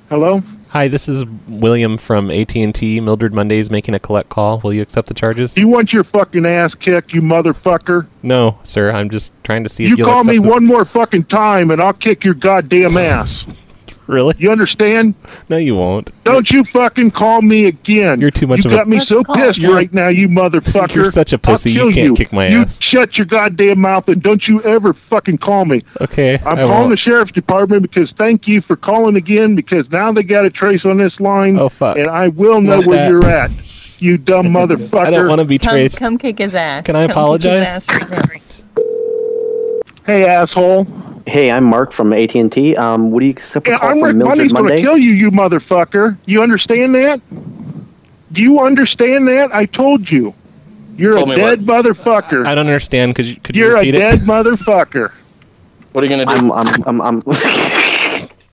Hello? Hi, this is William from AT&T. Mildred Monday's making a collect call. Will you accept the charges? You want your fucking ass kicked, you motherfucker? No, sir. I'm just trying to see if You you'll call accept me this. one more fucking time and I'll kick your goddamn ass. Really? You understand? No, you won't. Don't you fucking call me again. You're too much you of a... got me so pissed right now, you motherfucker. You're such a pussy. I'll You kill can't kick my You ass. shut your goddamn mouth and don't you ever fucking call me. Okay, I'm I calling won't. the sheriff's department because thank you for calling again because now they got a trace on this line. Oh, fuck. And I will know Not where that. you're at. You dumb motherfucker. I don't want to be traced. Come kick his ass. Can I apologize? Kick his ass right now. Hey, asshole. Hey, I'm Mark from AT&T. Would you accept a Yeah, call I'm from Rick Mildred Money's going to Monday? kill you, you motherfucker. You understand that? Do you understand that? I told you. You're a Told me dead motherfucker. I don't understand. Could you You're a repeat dead it? motherfucker. What are you gonna do? I'm